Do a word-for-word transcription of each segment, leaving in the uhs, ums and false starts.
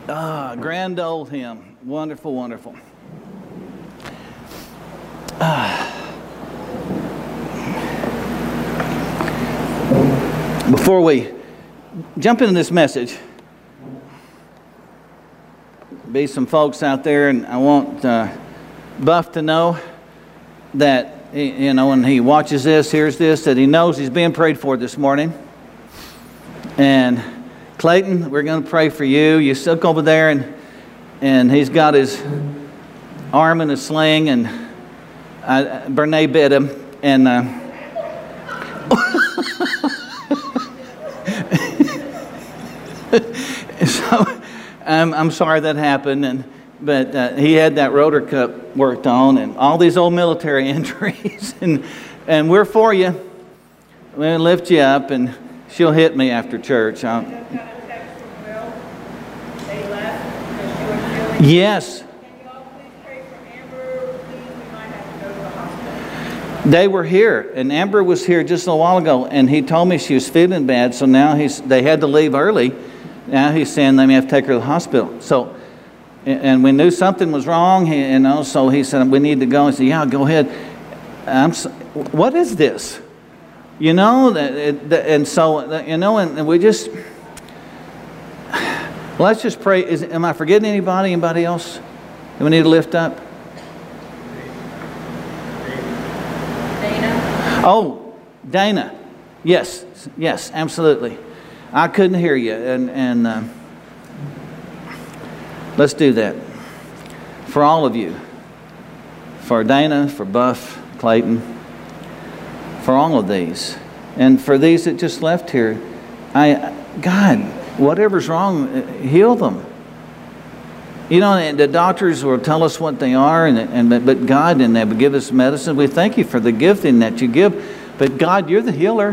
Ah, grand old hymn. Wonderful, wonderful. Ah. Before we jump into this message, be some folks out there, and I want uh, Buff to know that, you know, when he watches this, hears this, that he knows he's being prayed for this morning. And Clayton, we're going to pray for you. You look over there, and and he's got his arm in a sling, and I, Bernae bit him, and uh, so I'm I'm sorry that happened, and but uh, he had that rotor cuff worked on, and all these old military injuries, and and we're for you. We'll lift you up, and she'll hit me after church. I'll, Yes. Can you all please pray for Amber? Please, we might have to go to the hospital. They were here, and Amber was here just a while ago, and he told me she was feeling bad, so now he's they had to leave early. Now he's saying they may have to take her to the hospital. So, and we knew something was wrong, you know, so he said, we need to go. I said, yeah, go ahead. I'm so, what is this? You know, and so, you know, and we just... Let's just pray. Is, am I forgetting anybody? Anybody else that we need to lift up? Dana? Oh, Dana. Yes, yes, absolutely. I couldn't hear you. And, and uh, let's do that. For all of you. For Dana, for Buff, Clayton. For all of these. And for these that just left here. I, God... Whatever's wrong, heal them. You know, the doctors will tell us what they are, and, and but God, and they will give us medicine. We thank you for the gifting that you give, but God, you're the healer.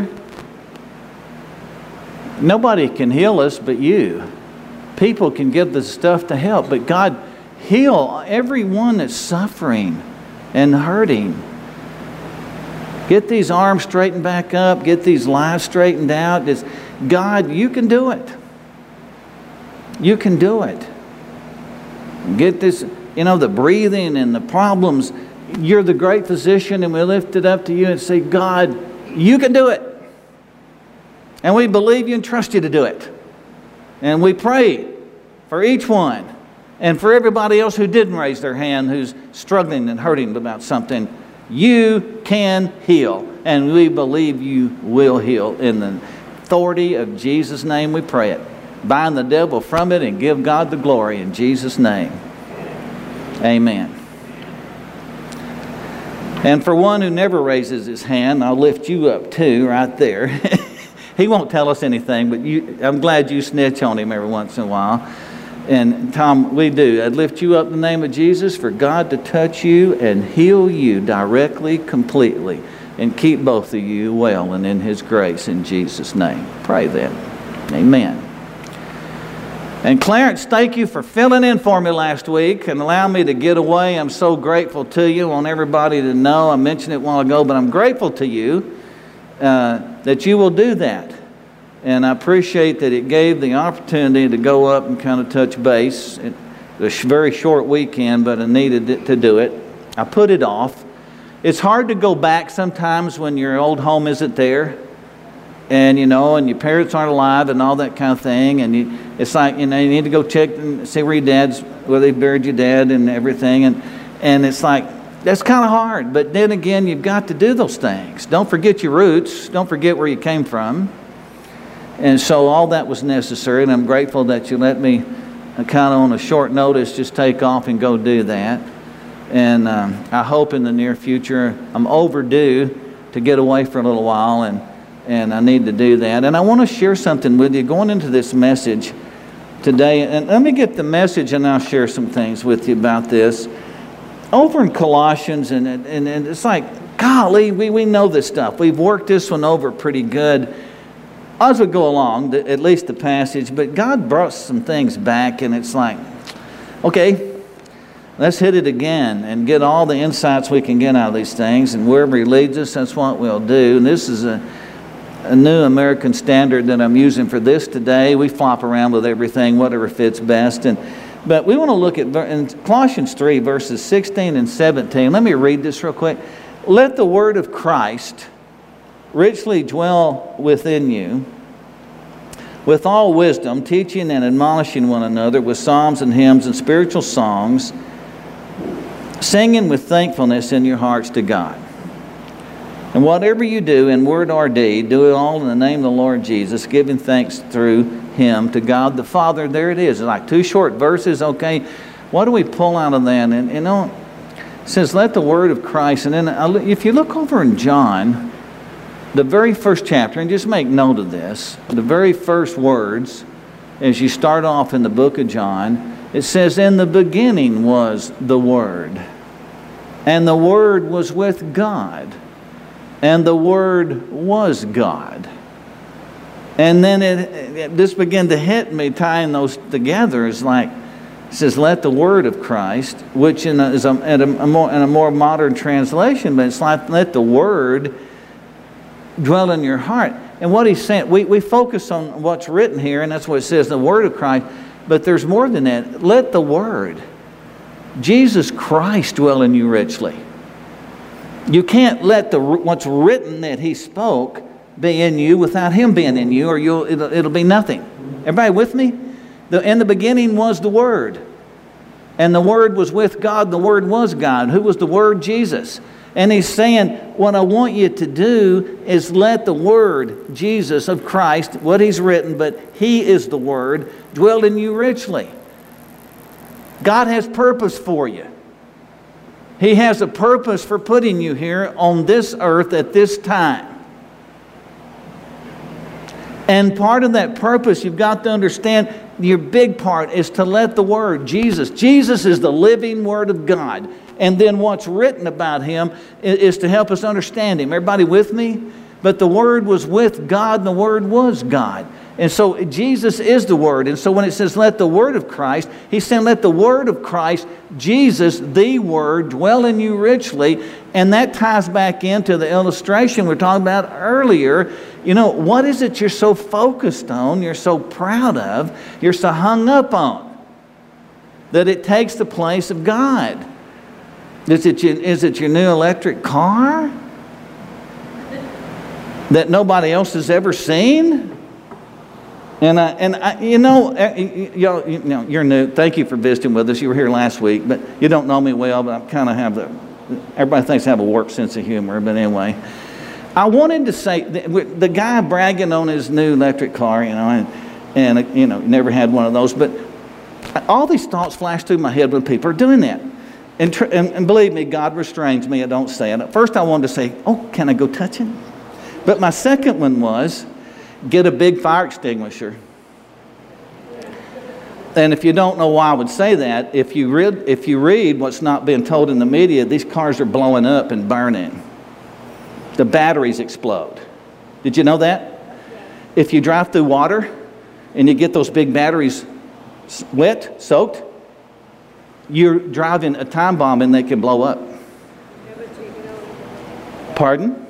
Nobody can heal us but you. People can give the stuff to help, but God, heal everyone that's suffering and hurting. Get these arms straightened back up. Get these lives straightened out. Just, God, you can do it. You can do it. Get this, you know, the breathing and the problems. You're the great physician, and we lift it up to you and say, God, you can do it. And we believe you and trust you to do it. And we pray for each one and for everybody else who didn't raise their hand, who's struggling and hurting about something. You can heal, and we believe you will heal. In the authority of Jesus' name we pray it. Bind the devil from it and give God the glory in Jesus' name. Amen. And for one who never raises his hand, I'll lift you up too, right there. He won't tell us anything, but you, I'm glad you snitch on him every once in a while. And Tom, we do. I'd lift you up in the name of Jesus for God to touch you and heal you directly, completely, and keep both of you well and in His grace in Jesus' name. Pray that. Amen. And Clarence, thank you for filling in for me last week and allowing me to get away. I'm so grateful to you. I want everybody to know. I mentioned it a while ago, but I'm grateful to you uh, that you will do that. And I appreciate that it gave the opportunity to go up and kind of touch base. It was a very short weekend, but I needed it to do it. I put it off. It's hard to go back sometimes when your old home isn't there. And, you know, and your parents aren't alive and all that kind of thing. And you, it's like, you know, you need to go check and see where your dad's, where they buried your dad and everything. And, and it's like, that's kind of hard. But then again, you've got to do those things. Don't forget your roots. Don't forget where you came from. And so all that was necessary. And I'm grateful that you let me uh, kind of on a short notice just take off and go do that. And um, I hope in the near future, I'm overdue to get away for a little while. And And I need to do that. And I want to share something with you going into this message today. And let me get the message and I'll share some things with you about this. Over in Colossians, and, and, and it's like, golly, we, we know this stuff. We've worked this one over pretty good as we go along, at least the passage. But God brought some things back, and it's like, okay, let's hit it again and get all the insights we can get out of these things. And wherever He leads us, that's what we'll do. And this is a a New American Standard that I'm using for this today. We flop around with everything, whatever fits best. And but we want to look at in Colossians three, verses sixteen and seventeen. Let me read this real quick. Let the word of Christ richly dwell within you, with all wisdom, teaching and admonishing one another with psalms and hymns and spiritual songs, singing with thankfulness in your hearts to God. And whatever you do in word or deed, do it all in the name of the Lord Jesus, giving thanks through him to God the Father. There it is. It's like two short verses, okay? What do we pull out of that? And you know, it says, let the word of Christ. And then if you look over in John, the very first chapter, and just make note of this, the very first words, as you start off in the book of John, it says, in the beginning was the Word, and the Word was with God, and the Word was God. And then it, it this began to hit me, tying those together. It's like, it says, let the word of Christ, which in a, is a, in, a, a more, in a more modern translation, but it's like, let the word dwell in your heart. And what he's saying, we, we focus on what's written here, and that's what it says, the word of Christ. But there's more than that. Let the word, Jesus Christ, dwell in you richly. You can't let the what's written that he spoke be in you without him being in you, or you'll, it'll, it'll be nothing. Everybody with me? The, in the beginning was the Word. And the Word was with God. The Word was God. Who was the Word? Jesus. And he's saying, what I want you to do is let the Word, Jesus of Christ, what he's written, but he is the Word, dwell in you richly. God has purpose for you. He has a purpose for putting you here on this earth at this time. And part of that purpose, you've got to understand, your big part is to let the Word, Jesus, Jesus is the living Word of God. And then what's written about him is to help us understand him. Everybody with me? But the Word was with God, and the Word was God. And so Jesus is the Word. And so when it says, let the Word of Christ, he's saying, let the Word of Christ, Jesus, the Word, dwell in you richly. And that ties back into the illustration we were talking about earlier. You know, what is it you're so focused on, you're so proud of, you're so hung up on, that it takes the place of God? Is it your, is it your new electric car that nobody else has ever seen? And I, and I, you know, y'all, you know, you're new. Thank you for visiting with us. You were here last week, but you don't know me well. But I kind of have the. Everybody thinks I have a warped sense of humor, but anyway, I wanted to say the, the guy bragging on his new electric car, you know, and and you know, never had one of those. But all these thoughts flash through my head when people are doing that, and tr- and, and believe me, God restrains me. I don't say it. At first, I wanted to say, "Oh, can I go touch it?" But my second one was, get a big fire extinguisher. And if you don't know why I would say that, if you read, if you read what's not being told in the media, these cars are blowing up and burning. The batteries explode. Did you know that? If you drive through water and you get those big batteries wet, soaked, you're driving a time bomb and they can blow up. Pardon?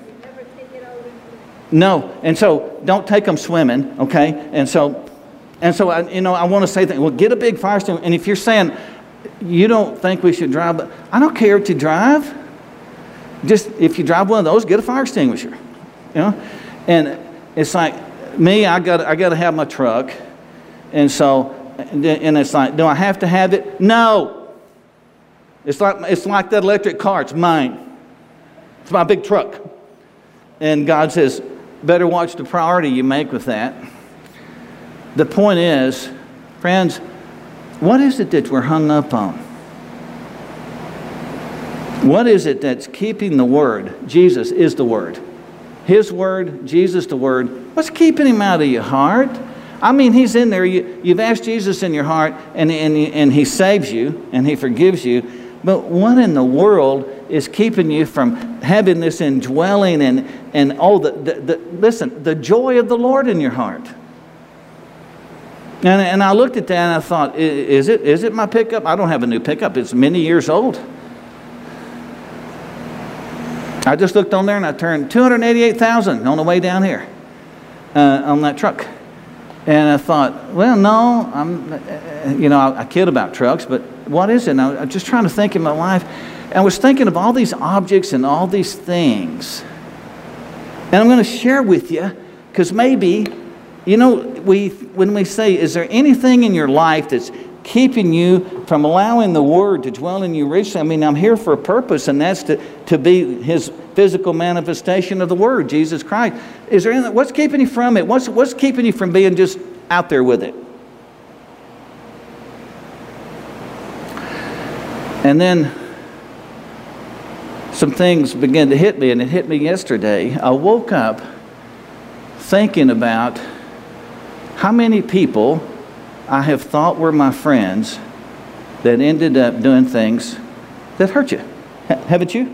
No, and so don't take them swimming, okay? And so, and so I, you know, I want to say that. Well, get a big fire extinguisher. And if you're saying you don't think we should drive, but I don't care if you drive. Just if you drive one of those, get a fire extinguisher, you know. And it's like me, I got I got to have my truck, and so, and it's like, do I have to have it? No. It's like it's like that electric car. It's mine. It's my big truck. And God says, better watch the priority you make with that. The point is, friends, what is it that we're hung up on? What is it that's keeping the Word? Jesus is the Word. His Word, Jesus the Word. What's keeping him out of your heart? I mean, he's in there. You, you've asked Jesus in your heart, and, and, and he saves you, and he forgives you. But what in the world is keeping you from having this indwelling and, and oh, the, the, the, listen, the joy of the Lord in your heart? And, and I looked at that and I thought, is it, is it my pickup? I don't have a new pickup. It's many years old. I just looked on there and I turned two hundred eighty-eight thousand on the way down here. uh, on that truck. And I thought, well, no, I'm, uh, you know, I, I kid about trucks, but what is it? And I, I'm just trying to think in my life. And I was thinking of all these objects and all these things. And I'm going to share with you, because maybe, you know, we when we say, is there anything in your life that's keeping you from allowing the Word to dwell in you richly? I mean, I'm here for a purpose, and that's to, to be His physical manifestation of the Word, Jesus Christ. Is there anything, what's keeping you from it? What's, what's keeping you from being just out there with it? And then some things began to hit me, and it hit me yesterday. I woke up thinking about how many people I have thought were my friends that ended up doing things that hurt you. H- haven't you?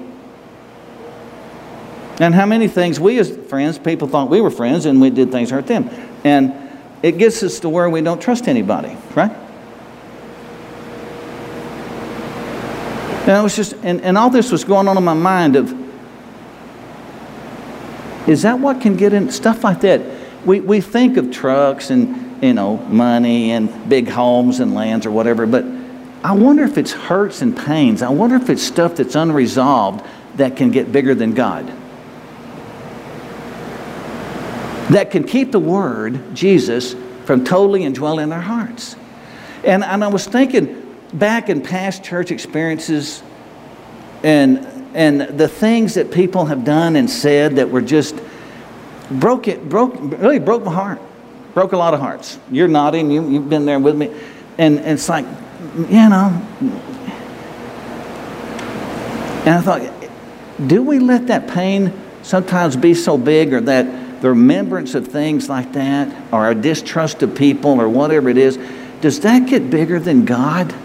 And how many things we as friends, people thought we were friends and we did things hurt them. And it gets us to where we don't trust anybody, right? And I was just, and, and all this was going on in my mind of, is that what can get in stuff like that? We we think of trucks and, you know, money and big homes and lands or whatever, but I wonder if it's hurts and pains. I wonder if it's stuff that's unresolved that can get bigger than God. That can keep the Word, Jesus, from totally indwelling our hearts. And, and I was thinking back in past church experiences and and the things that people have done and said that were just broke it, broke really broke my heart. Broke a lot of hearts. You're nodding, you, you've been there with me. And, and it's like, you know. And I thought, do we let that pain sometimes be so big, or that the remembrance of things like that, or our distrust of people, or whatever it is, does that get bigger than God?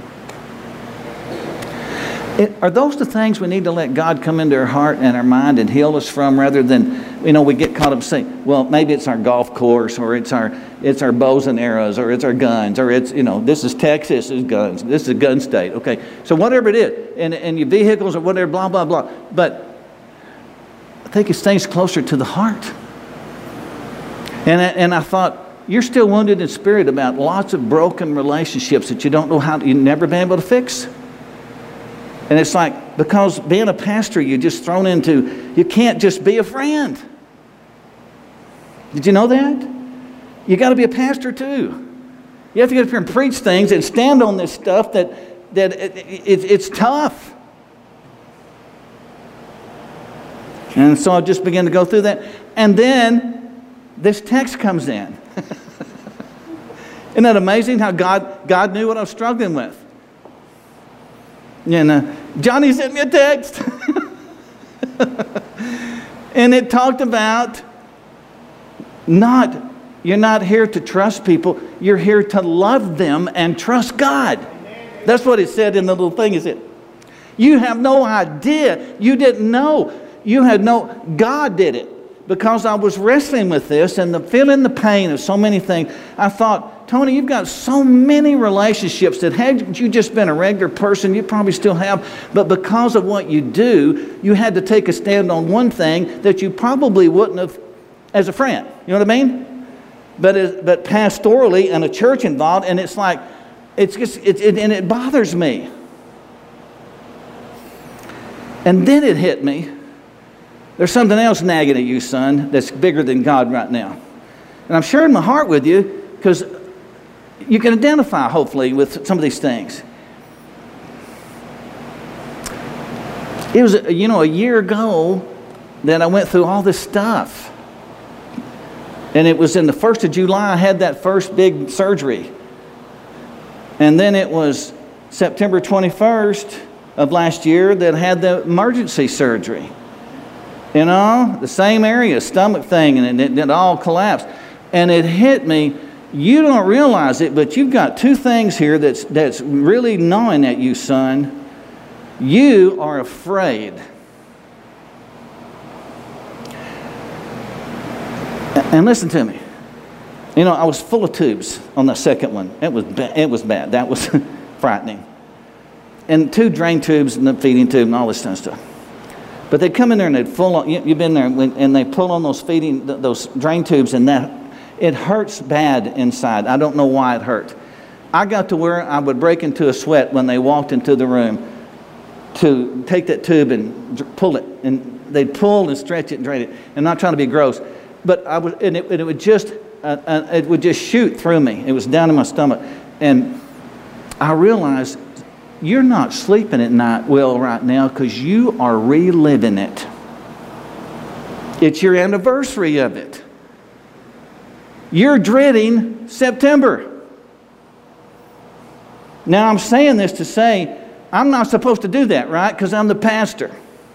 It, are those the things we need to let God come into our heart and our mind and heal us from, rather than, you know, we get caught up saying, well, maybe it's our golf course, or it's our it's our bows and arrows, or it's our guns, or it's, you know, this is Texas, this is guns, this is a gun state. Okay, so whatever it is, and, and your vehicles or whatever, blah, blah, blah. But I think it's things closer to the heart. And I, and I thought, you're still wounded in spirit about lots of broken relationships that you don't know how, you've never been able to fix. And it's like, because being a pastor, you're just thrown into, you can't just be a friend. Did you know that? You got to be a pastor too. You have to get up here and preach things and stand on this stuff that, that it, it, it's tough. And so I just began to go through that. And then this text comes in. Isn't that amazing how God, God knew what I was struggling with? And uh, Johnny sent me a text. And it talked about not, you're not here to trust people. You're here to love them and trust God. That's what it said in the little thing. Is it? You have no idea. You didn't know. You had no, God did it. Because I was wrestling with this and the feeling the pain of so many things, I thought, Tony, you've got so many relationships that had you just been a regular person, you probably still have, but because of what you do, you had to take a stand on one thing that you probably wouldn't have as a friend. You know what I mean? But as, but pastorally and a church involved, and it's like, it's just, it, it, and it bothers me. And then it hit me. There's something else nagging at you, son, that's bigger than God right now. And I'm sharing my heart with you because you can identify, hopefully, with some of these things. It was, you know, a year ago that I went through all this stuff. And it was in the first of July I had that first big surgery. And then it was September twenty-first of last year that I had the emergency surgery. You know, the same area, stomach thing, and it, it all collapsed. And it hit me, you don't realize it, but you've got two things here that's, that's really gnawing at you, son. You are afraid. And listen to me. You know, I was full of tubes on the second one. It was, ba- it was bad. That was frightening. And two drain tubes and the feeding tube and all this kind of stuff. But they'd come in there and they'd pull on, you, you've been there, and they pull on those feeding, those drain tubes, and that It hurts bad inside. I don't know why it hurt. I got to where I would break into a sweat when they walked into the room to take that tube and pull it. And they'd pull and stretch it and drain it. And not trying to be gross. But I would, and it, and it would just, uh, uh, it would just shoot through me. It was down in my stomach. And I realized, you're not sleeping at night well right now because you are reliving it. It's your anniversary of it. You're dreading September. Now I'm saying this to say, I'm not supposed to do that, right? Because I'm the pastor.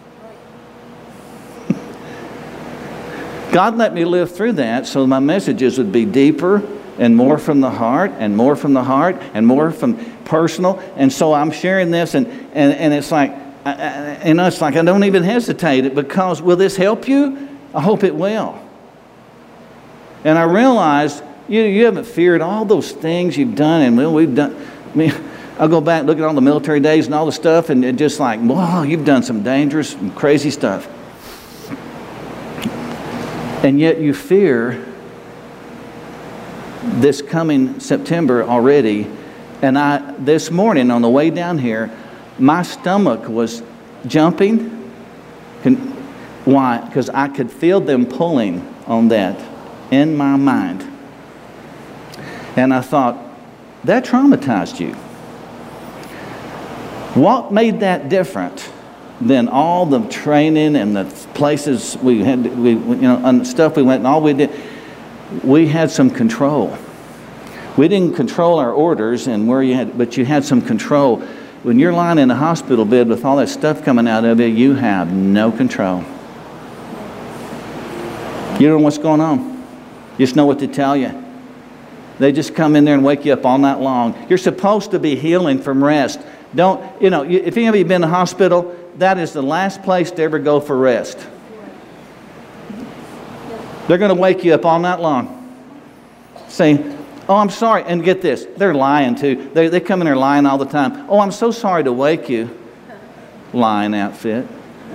God let me live through that so my messages would be deeper and more from the heart and more from the heart and more from personal. And so I'm sharing this, and, and, and it's like, I, I, you know, it's like I don't even hesitate it, because will this help you? I hope it will. And I realized you, you haven't feared all those things you've done, and well, we've done. I mean, I'll go back and look at all the military days and all the stuff, and it just like, wow, you've done some dangerous and crazy stuff. And yet you fear this coming September already. And I, this morning on the way down here, my stomach was jumping. Can, why? Because I could feel them pulling on that in my mind. And I thought, that traumatized you. What made that different than all the training and the places we had, we, you know, and stuff we went and all we did? We had some control. We didn't control our orders and where you had, but you had some control. When you're lying in a hospital bed with all that stuff coming out of you, you have no control. You don't know what's going on. You just know what to tell you. They just come in there and wake you up all night long. You're supposed to be healing from rest. Don't, you know, if any of you have been in a hospital, that is the last place to ever go for rest. They're going to wake you up all night long. Saying, oh, I'm sorry. And get this, they're lying too. They, they come in there lying all the time. Oh, I'm so sorry to wake you. Lying outfit.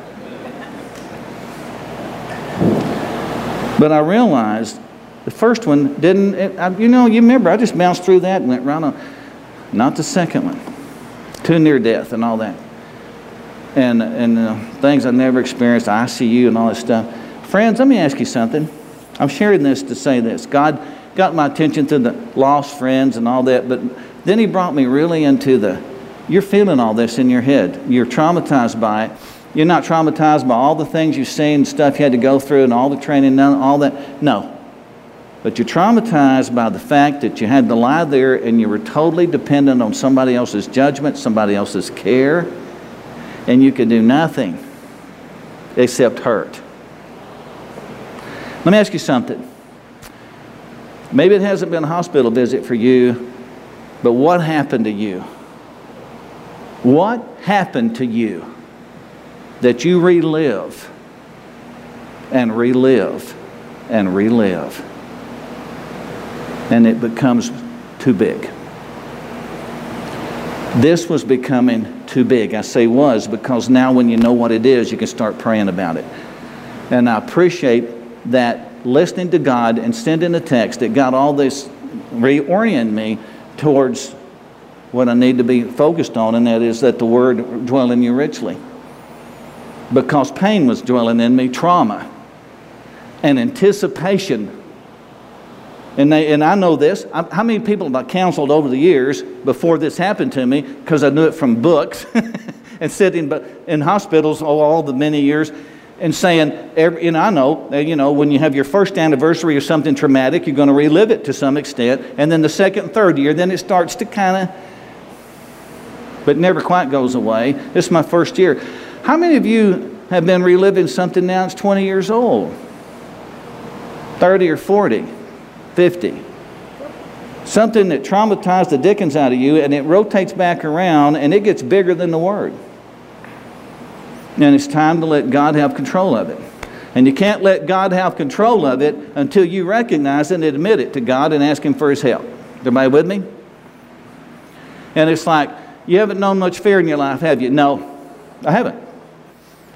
But I realized the first one didn't, it, I, you know, you remember, I just bounced through that and went right on. Not the second one. Too near death and all that. And, and uh, things I never experienced, I C U and all this stuff. Friends, let me ask you something. I'm sharing this to say this. God got my attention to the lost friends and all that, but then He brought me really into the, you're feeling all this in your head. You're traumatized by it. You're not traumatized by all the things you've seen, stuff you had to go through and all the training, none, all that. No. But you're traumatized by the fact that you had to lie there and you were totally dependent on somebody else's judgment, somebody else's care, and you could do nothing except hurt. Let me ask you something. Maybe it hasn't been a hospital visit for you, but what happened to you? What happened to you that you relive and relive and relive? And it becomes too big. This was becoming too big. I say was because now when you know what it is, you can start praying about it. And I appreciate that listening to God and sending a text that got all this, reorient me towards what I need to be focused on, and that is that the Word dwell in you richly. Because pain was dwelling in me, trauma, and anticipation. And, they, and I know this. I, how many people have I counseled over the years before this happened to me, because I knew it from books and sitting in hospitals all, all the many years and saying, every, and I know, you know, when you have your first anniversary or something traumatic, you're going to relive it to some extent. And then the second and third year, then it starts to kind of, but never quite goes away. This is my first year. How many of you have been reliving something now that's twenty years old? thirty or forty? fifty. Something that traumatized the dickens out of you, and it rotates back around and it gets bigger than the Word. And it's time to let God have control of it. And you can't let God have control of it until you recognize it and admit it to God and ask Him for His help. Everybody with me? And it's like, you haven't known much fear in your life, have you? No, I haven't.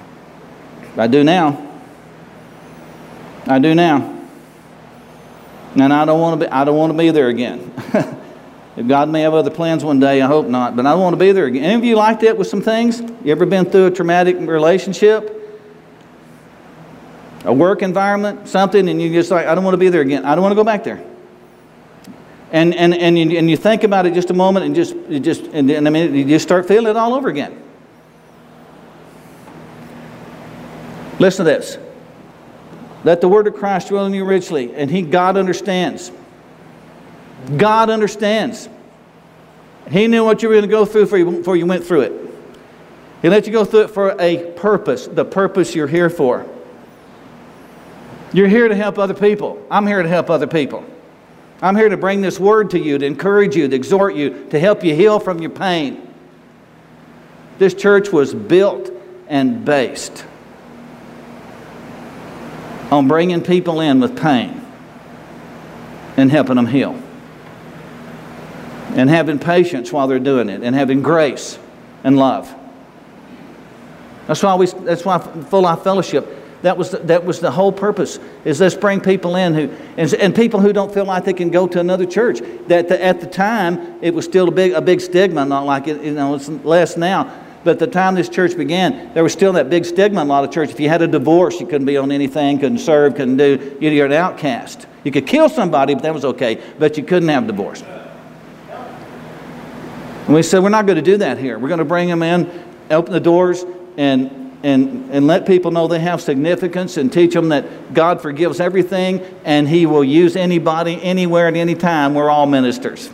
I do now. I do now. And I don't want to be, I don't want to be there again. If God may have other plans one day, I hope not. But I don't want to be there again. Any of you like that with some things? You ever been through a traumatic relationship? A work environment? Something? And you just like, I don't want to be there again. I don't want to go back there. And and and you, and you think about it just a moment and just, you just and, and I mean, you just start feeling it all over again. Listen to this. Let the word of Christ dwell in you richly. And He, God understands. God understands. He knew what you were going to go through before you, before you went through it. He let you go through it for a purpose, the purpose you're here for. You're here to help other people. I'm here to help other people. I'm here to bring this word to you, to encourage you, to exhort you, to help you heal from your pain. This church was built and based on bringing people in with pain and helping them heal. And having patience while they're doing it, and having grace and love. That's why we. That's why Full Life Fellowship. That was the, that was the whole purpose. Is let's bring people in who and, and people who don't feel like they can go to another church. That the, at the time it was still a big a big stigma. Not like it. You know, it's less now. But at the time this church began, there was still that big stigma in a lot of churches. If you had a divorce, you couldn't be on anything, couldn't serve, couldn't do. You're an outcast. You could kill somebody, but that was okay. But you couldn't have divorce. And we said, we're not going to do that here. We're going to bring them in, open the doors, and, and, and let people know they have significance and teach them that God forgives everything and He will use anybody, anywhere, at any time. We're all ministers.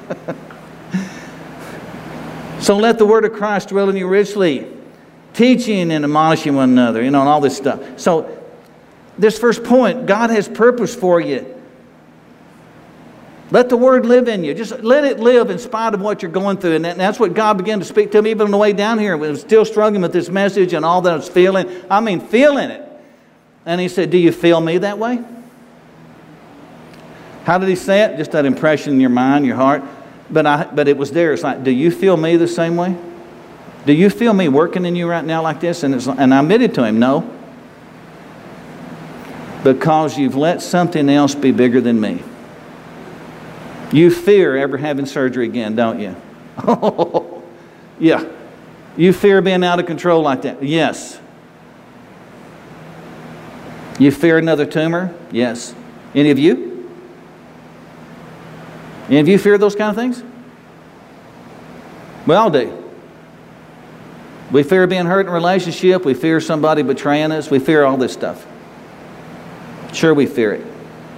So let the word of Christ dwell in you richly, teaching and admonishing one another, you know, and all this stuff. So this first point, God has purpose for you. Let the word live in you. Just let it live in spite of what you're going through. And that's what God began to speak to me even on the way down here. I was still struggling with this message and all that I was feeling. I mean, feeling it. And He said, do you feel me that way? How did He say it? Just that impression in your mind, your heart. But I, but it was there. It's like, do you feel me the same way? Do you feel me working in you right now like this? And, it's, and I admitted to Him, no. Because you've let something else be bigger than me. You fear ever having surgery again, don't you? Oh, yeah. You fear being out of control like that? Yes. You fear another tumor? Yes. Any of you? Any of you fear those kind of things? We all do. We fear being hurt in a relationship. We fear somebody betraying us. We fear all this stuff. Sure, we fear it.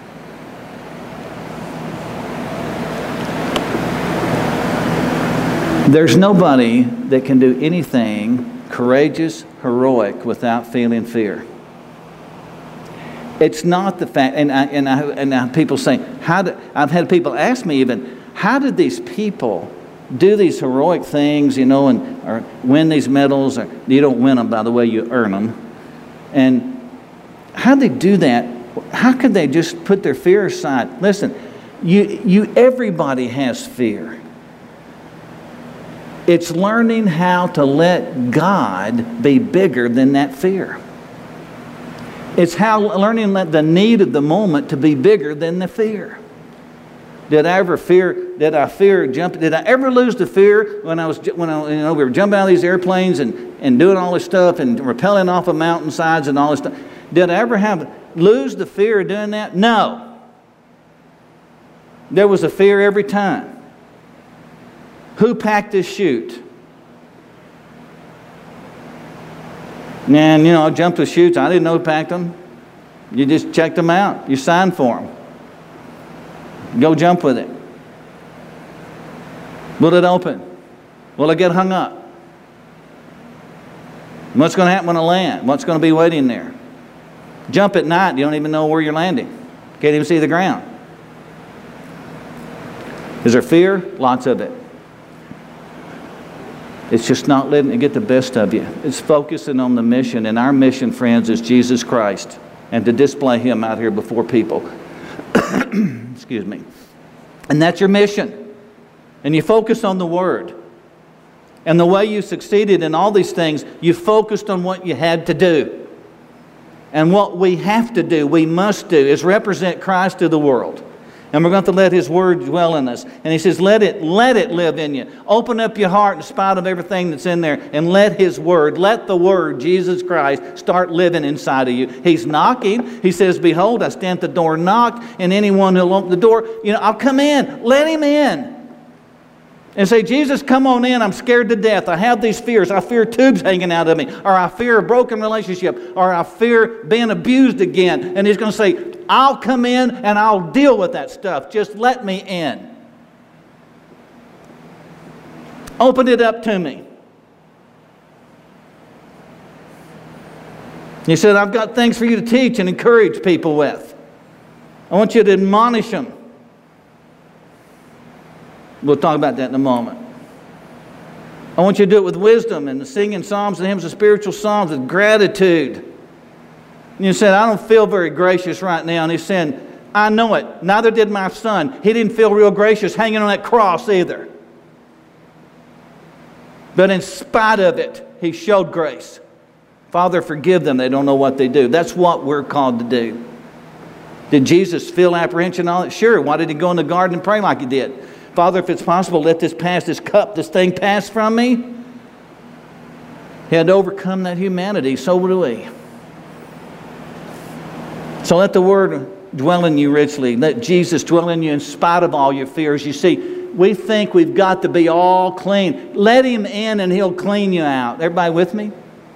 There's nobody that can do anything courageous, heroic, without feeling fear. It's not the fact, and I, and I, and I, people say, how did, I've had people ask me even, how did these people do these heroic things, you know, and or win these medals? Or, you don't win them, by the way, you earn them. And how did they do that? How could they just put their fear aside? Listen, you, you, everybody has fear. It's learning how to let God be bigger than that fear. It's how learning let the need of the moment to be bigger than the fear. Did I ever fear? Did I fear jump? Did I ever lose the fear when I was when I, you know we were jumping out of these airplanes and and doing all this stuff and rappelling off of mountainsides and all this stuff? Did I ever have lose the fear of doing that? No. There was a fear every time. Who packed this chute? And, you know, I jumped the chutes. I didn't know who packed them. You just checked them out. You signed for them. Go jump with it. Will it open? Will it get hung up? What's going to happen when I land? What's going to be waiting there? Jump at night. You don't even know where you're landing. Can't even see the ground. Is there fear? Lots of it. It's just not letting it get the best of you. It's focusing on the mission. And our mission, friends, is Jesus Christ. And to display Him out here before people. Excuse me. And that's your mission. And you focus on the Word. And the way you succeeded in all these things, you focused on what you had to do. And what we have to do, we must do, is represent Christ to the world. And we're going to let His Word dwell in us. And He says, let it, let it live in you. Open up your heart in spite of everything that's in there. And let His Word, let the Word, Jesus Christ, start living inside of you. He's knocking. He says, behold, I stand at the door and knock. And anyone who'll open the door, you know, I'll come in. Let Him in. And say, Jesus, come on in. I'm scared to death. I have these fears. I fear tubes hanging out of me. Or I fear a broken relationship. Or I fear being abused again. And He's going to say, I'll come in and I'll deal with that stuff. Just let me in. Open it up to me. He said, I've got things for you to teach and encourage people with. I want you to admonish them. We'll talk about that in a moment. I want you to do it with wisdom and singing psalms and hymns and spiritual songs with gratitude. And you said, I don't feel very gracious right now. And He's saying, I know it. Neither did my son. He didn't feel real gracious hanging on that cross either. But in spite of it, He showed grace. Father, forgive them. They don't know what they do. That's what we're called to do. Did Jesus feel apprehension on it? Sure. Why did He go in the garden and pray like He did? Father, if it's possible, let this pass, this cup, this thing pass from me. He had to overcome that humanity. So do we. So let the Word dwell in you richly. Let Jesus dwell in you in spite of all your fears. You see, we think we've got to be all clean. Let Him in and He'll clean you out. Everybody with me?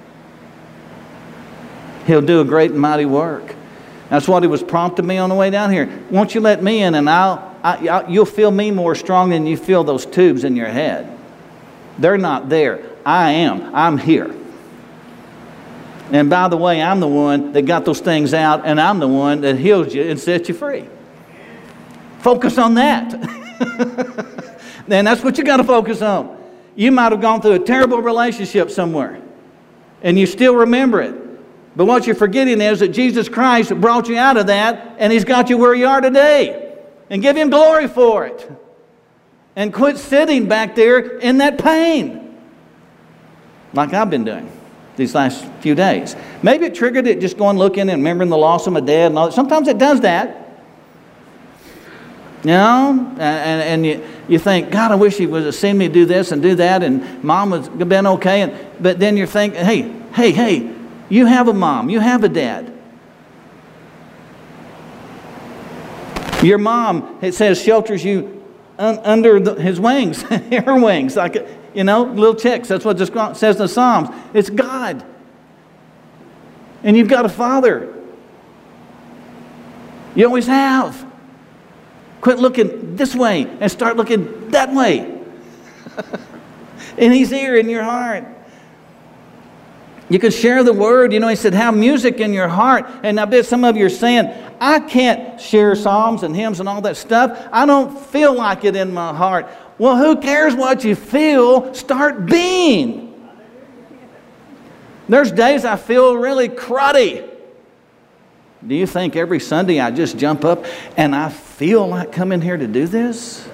He'll do a great and mighty work. That's what He was prompting me on the way down here. Won't you let me in and I'll, I, I, you'll feel me more strong than you feel those tubes in your head. They're not there. I am. I'm here. And by the way, I'm the one that got those things out, and I'm the one that healed you and set you free. Focus on that. And that's what you got to focus on. You might have gone through a terrible relationship somewhere, and you still remember it. But what you're forgetting is that Jesus Christ brought you out of that, and He's got you where you are today. And give Him glory for it. And quit sitting back there in that pain, like I've been doing these last few days. Maybe it triggered it just going looking and remembering the loss of my dad and all that. Sometimes it does that. You know? And, and you, you think, God, I wish He would have seen me do this and do that, and Mom was been okay. And, but then you're thinking, hey, hey, hey, you have a mom. You have a dad. Your mom, it says, shelters you un, under the, His wings, her wings, like, you know, little chicks. That's what it says in the Psalms. It's God. And you've got a Father. You always have. Quit looking this way and start looking that way. And He's here in your heart. You can share the Word. You know, He said, have music in your heart. And I bet some of you are saying, I can't share psalms and hymns and all that stuff. I don't feel like it in my heart. Well, who cares what you feel? Start being. There's days I feel really cruddy. Do you think every Sunday I just jump up and I feel like coming here to do this?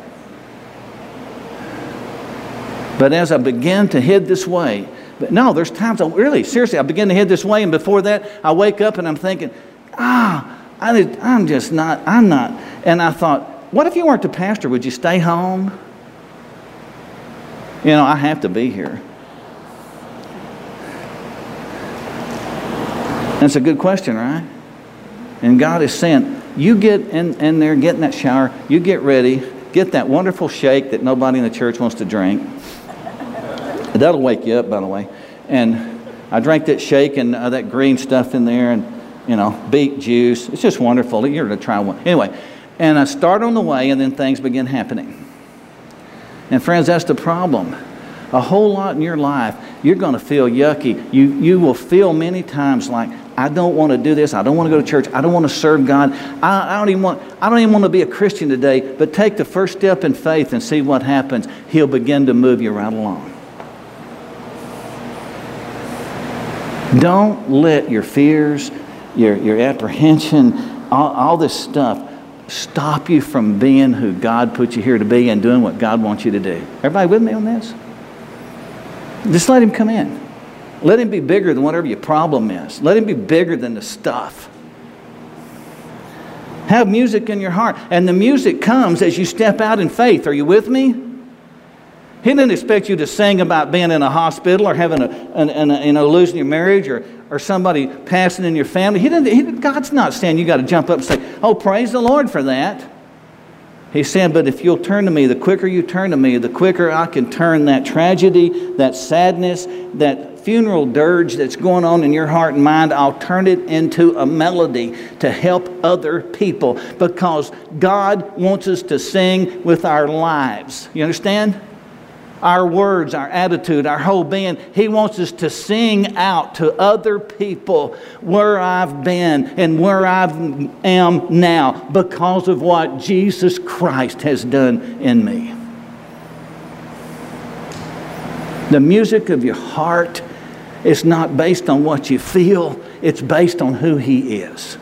But as I begin to head this way, but no, there's times I really, seriously, I begin to head this way, and before that, I wake up and I'm thinking, ah, I, I'm just not, I'm not. And I thought, what if you weren't the pastor? Would you stay home? You know, I have to be here. That's a good question, right? And God is saying, you get in, in there, get in that shower, you get ready, get that wonderful shake that nobody in the church wants to drink. That'll wake you up, by the way. And I drank that shake and uh, that green stuff in there, and, you know, beet juice. It's just wonderful. You're going to try one. Anyway, and I start on the way, and then things begin happening. And friends, that's the problem. A whole lot in your life, you're going to feel yucky. You, you will feel many times like, I don't want to do this. I don't want to go to church. I don't want to serve God. I, I don't even want, I don't even want to be a Christian today. But take the first step in faith and see what happens. He'll begin to move you right along. Don't let your fears, your, your apprehension, all, all this stuff stop you from being who God put you here to be and doing what God wants you to do. Everybody with me on this? Just let Him come in. Let Him be bigger than whatever your problem is. Let Him be bigger than the stuff. Have music in your heart. And the music comes as you step out in faith. Are you with me? He didn't expect you to sing about being in a hospital or having a, an, an, a you know, losing your marriage or, or somebody passing in your family. He didn't, he, God's not saying you got to jump up and say, oh, praise the Lord for that. He's saying, but if you'll turn to me, the quicker you turn to me, the quicker I can turn that tragedy, that sadness, that funeral dirge that's going on in your heart and mind, I'll turn it into a melody to help other people, because God wants us to sing with our lives. You understand? Our words, our attitude, our whole being. He wants us to sing out to other people where I've been and where I am now because of what Jesus Christ has done in me. The music of your heart is not based on what you feel. It's based on who He is.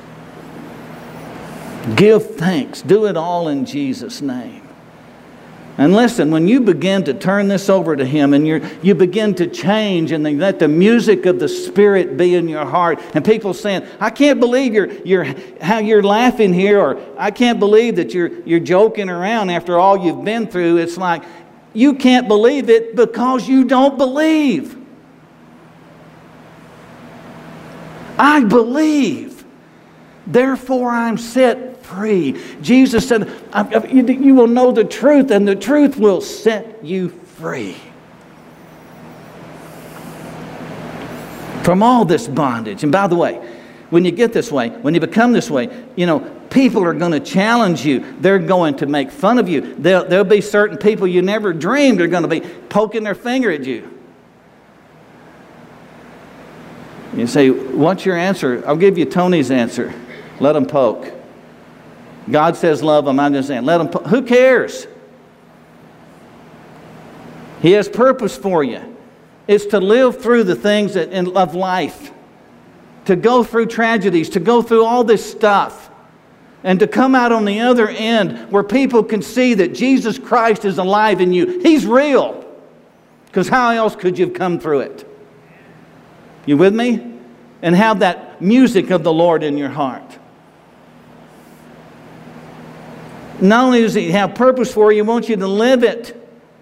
Give thanks. Do it all in Jesus' name. And listen, when you begin to turn this over to Him and you you begin to change and then let the music of the Spirit be in your heart, and people saying, I can't believe you're, you're, how you're laughing here, or I can't believe that you're, you're joking around after all you've been through. It's like, you can't believe it because you don't believe. I believe, therefore I'm set free. Jesus said, you will know the truth, and the truth will set you free from all this bondage. And by the way, when you get this way, when you become this way, you know, people are going to challenge you. They're going to make fun of you. There'll, there'll be certain people you never dreamed are going to be poking their finger at you. You say, what's your answer? I'll give you Tony's answer. Let them poke. God says love them. I'm just saying, let them poke. Who cares? He has purpose for you. It's to live through the things that, in, of life. To go through tragedies. To go through all this stuff. And to come out on the other end where people can see that Jesus Christ is alive in you. He's real. Because how else could you have come through it? You with me? And have that music of the Lord in your heart. Not only does He have purpose for you, He wants you to live it.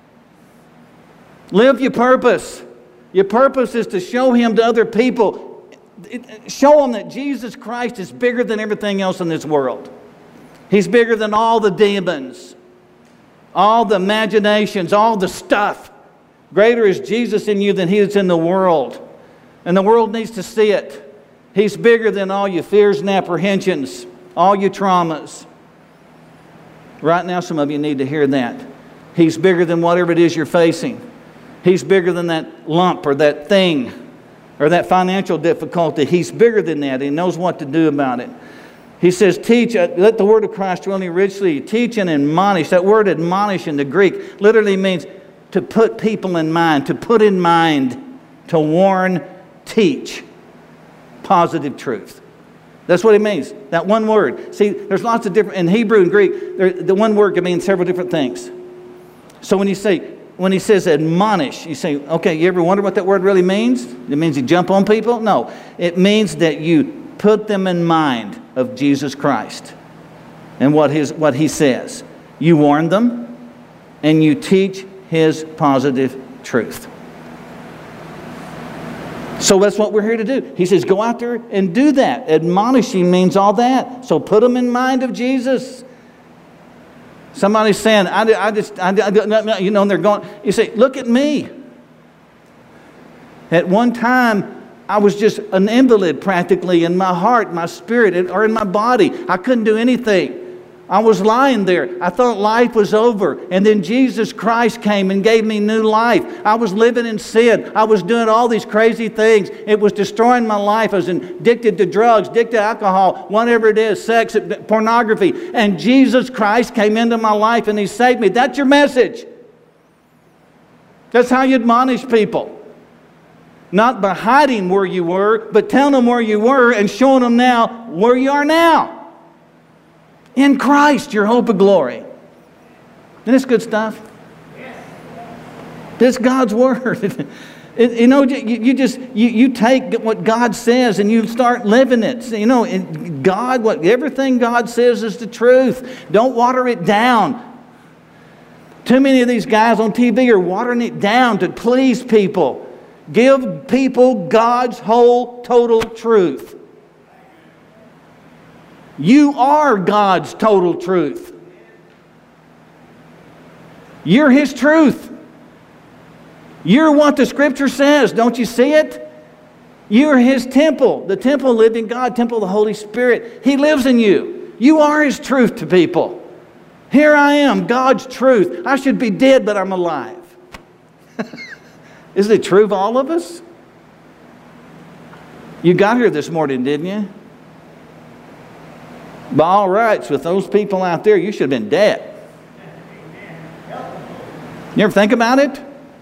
Live your purpose. Your purpose is to show Him to other people. Show them that Jesus Christ is bigger than everything else in this world. He's bigger than all the demons, all the imaginations, all the stuff. Greater is Jesus in you than He is in the world. And the world needs to see it. He's bigger than all your fears and apprehensions, all your traumas. Right now, some of you need to hear that. He's bigger than whatever it is you're facing. He's bigger than that lump or that thing or that financial difficulty. He's bigger than that. He knows what to do about it. He says, teach, let the word of Christ dwell in you richly. Teach and admonish. That word admonish in the Greek literally means to put people in mind, to put in mind, to warn, teach positive truth. That's what it means. That one word. See, there's lots of different, in Hebrew and Greek, there, the one word can mean several different things. So when you say, when he says admonish, you say, okay, you ever wonder what that word really means? It means you jump on people? No. It means that you put them in mind of Jesus Christ and what his what He says. You warn them and you teach His positive truth. So that's what we're here to do. He says, go out there and do that. Admonishing means all that. So put them in mind of Jesus. Somebody's saying, I, I just, I, I, you know, and they're going, you say, look at me. At one time, I was just an invalid practically in my heart, my spirit, or in my body. I couldn't do anything. I was lying there. I thought life was over. And then Jesus Christ came and gave me new life. I was living in sin. I was doing all these crazy things. It was destroying my life. I was addicted to drugs, addicted to alcohol, whatever it is, sex, pornography. And Jesus Christ came into my life and He saved me. That's your message. That's how you admonish people. Not by hiding where you were, but telling them where you were and showing them now where you are now. In Christ, your hope of glory. Isn't this good stuff? Yes. This is God's Word. It, you know, you, you just, you, you take what God says and you start living it. You know, and God, what, everything God says is the truth. Don't water it down. Too many of these guys on T V are watering it down to please people. Give people God's whole, total truth. You are God's total truth. You're His truth. You're what the Scripture says. Don't you see it? You're His temple. The temple of the living God, temple of the Holy Spirit. He lives in you. You are His truth to people. Here I am, God's truth. I should be dead, but I'm alive. Isn't it true of all of us? You got here this morning, didn't you? By all rights, with those people out there, you should have been dead. You ever think about it?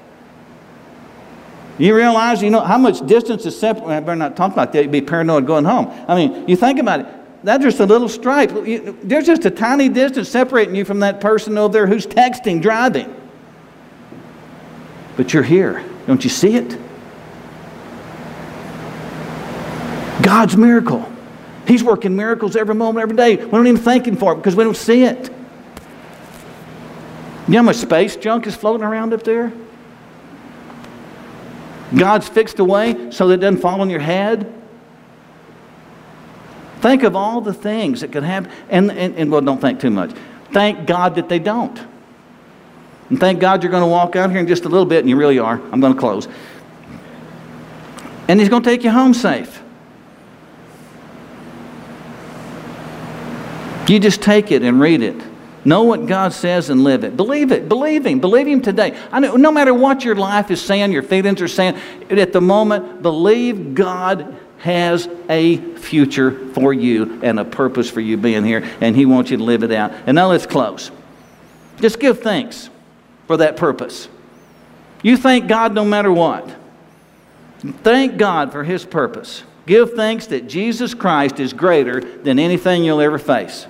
You realize, you know, how much distance is separated? I better not talk about that. You'd be paranoid going home. I mean, you think about it. That's just a little stripe. There's just a tiny distance separating you from that person over there who's texting, driving. But you're here. Don't you see it? God's miracle. He's working miracles every moment, every day. We don't even thank Him for it because we don't see it. You know how much space junk is floating around up there? God's fixed away so that it doesn't fall on your head. Think of all the things that could happen. And, and, and well, don't think too much. Thank God that they don't. And thank God you're going to walk out here in just a little bit, and you really are. I'm going to close. And He's going to take you home safe. You just take it and read it. Know what God says and live it. Believe it. Believe Him. Believe Him today. I know, no matter what your life is saying, your feelings are saying, at the moment, believe God has a future for you and a purpose for you being here, and He wants you to live it out. And now let's close. Just give thanks for that purpose. You thank God no matter what. Thank God for His purpose. Give thanks that Jesus Christ is greater than anything you'll ever face.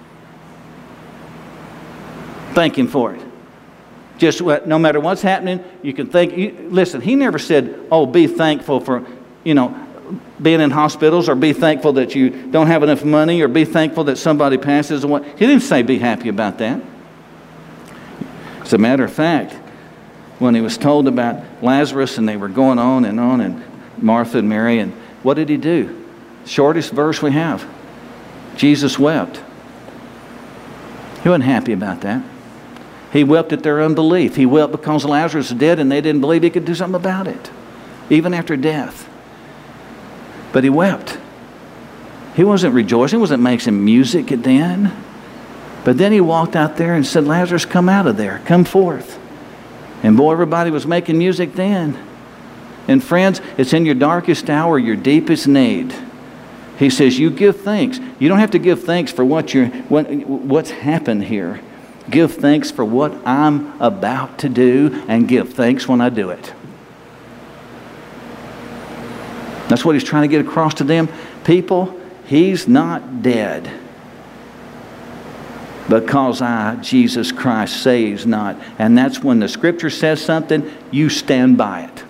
Thank Him for it. Just no matter what's happening, you can thank. You, listen, He never said, oh, be thankful for, you know, being in hospitals, or be thankful that you don't have enough money, or be thankful that somebody passes away. He didn't say be happy about that. As a matter of fact, when He was told about Lazarus and they were going on and on, and Martha and Mary, and what did He do? Shortest verse we have. Jesus wept. He wasn't happy about that. He wept at their unbelief. He wept because Lazarus was dead and they didn't believe He could do something about it, even after death. But He wept. He wasn't rejoicing. He wasn't making music then. But then He walked out there and said, Lazarus, come out of there. Come forth. And boy, everybody was making music then. And friends, it's in your darkest hour, your deepest need. He says, you give thanks. You don't have to give thanks for what you're, what, what's happened here. Give thanks for what I'm about to do, and give thanks when I do it. That's what He's trying to get across to them. People, He's not dead. Because I, Jesus Christ, say He's not. And that's when the Scripture says something, you stand by it.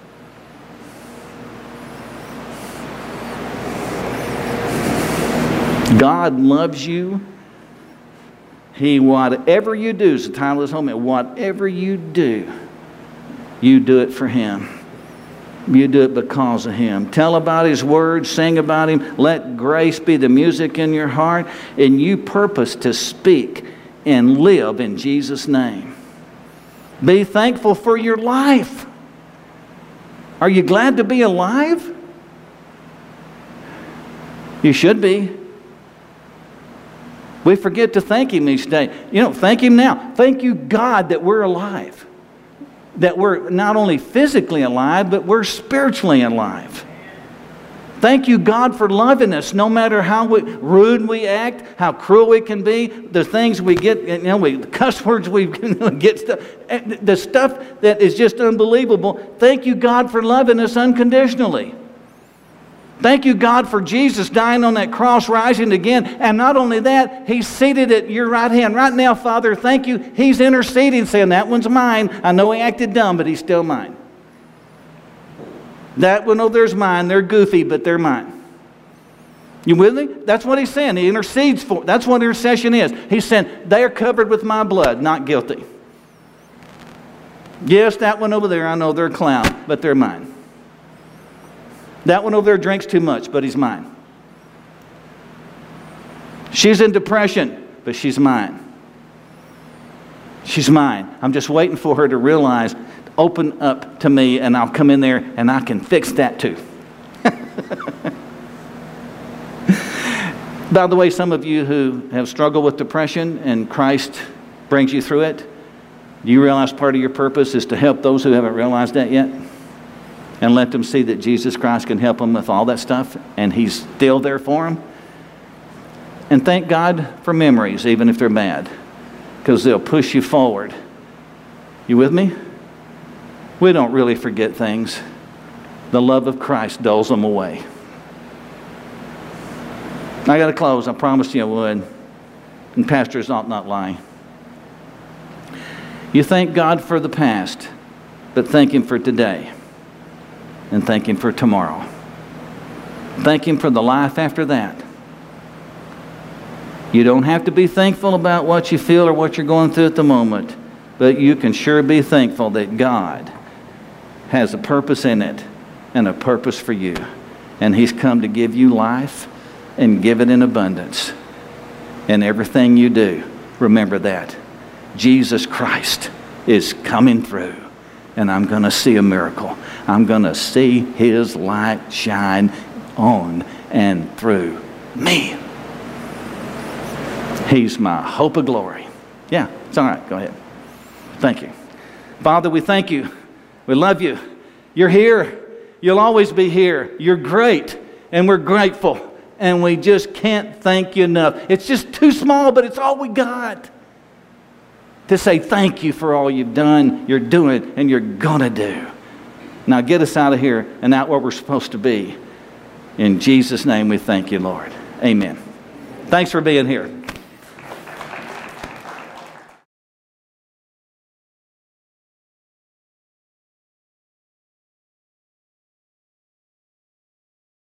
God loves you. He, whatever you do, is the title of this home, whatever you do, you do it for Him. You do it because of Him. Tell about His Word, sing about Him, let grace be the music in your heart, and you purpose to speak and live in Jesus' name. Be thankful for your life. Are you glad to be alive? You should be. We forget to thank Him each day. You know, thank Him now. Thank you, God, that we're alive. That we're not only physically alive, but we're spiritually alive. Thank you, God, for loving us, no matter how we, rude we act, how cruel we can be, the things we get, you know, we, the cuss words we get, stuff, the stuff that is just unbelievable. Thank you, God, for loving us unconditionally. Thank you, God, for Jesus dying on that cross, rising again. And not only that, He's seated at your right hand. Right now, Father, thank you. He's interceding, saying, that one's mine. I know he acted dumb, but he's still mine. That one over there's mine. They're goofy, but they're mine. You with me? That's what he's saying. He intercedes for. That's what intercession is. He's saying, they are covered with my blood, not guilty. Yes, that one over there, I know they're a clown, but they're mine. That one over there drinks too much, but he's mine. She's in depression, but she's mine. She's mine. I'm just waiting for her to realize, open up to me, and I'll come in there and I can fix that too. By the way, some of you who have struggled with depression and Christ brings you through it, do you realize part of your purpose is to help those who haven't realized that yet? And let them see that Jesus Christ can help them with all that stuff, and He's still there for them. And thank God for memories, even if they're bad, because they'll push you forward. You with me? We don't really forget things. The love of Christ dulls them away. I got to close. I promised you I would. And pastors ought not lie. You thank God for the past, but thank Him for today. And thank Him for tomorrow. Thank Him for the life after that. You don't have to be thankful about what you feel or what you're going through at the moment, but you can sure be thankful that God has a purpose in it and a purpose for you. And He's come to give you life and give it in abundance. And everything you do, remember that. Jesus Christ is coming through, and I'm going to see a miracle. I'm going to see His light shine on and through me. He's my hope of glory. Yeah, it's all right. Go ahead. Thank you. Father, we thank you. We love you. You're here. You'll always be here. You're great, and we're grateful. And we just can't thank you enough. It's just too small, but it's all we got to say thank you for all you've done, you're doing, and you're going to do. Now get us out of here and out where we're supposed to be. In Jesus' name we thank you, Lord. Amen. Thanks for being here.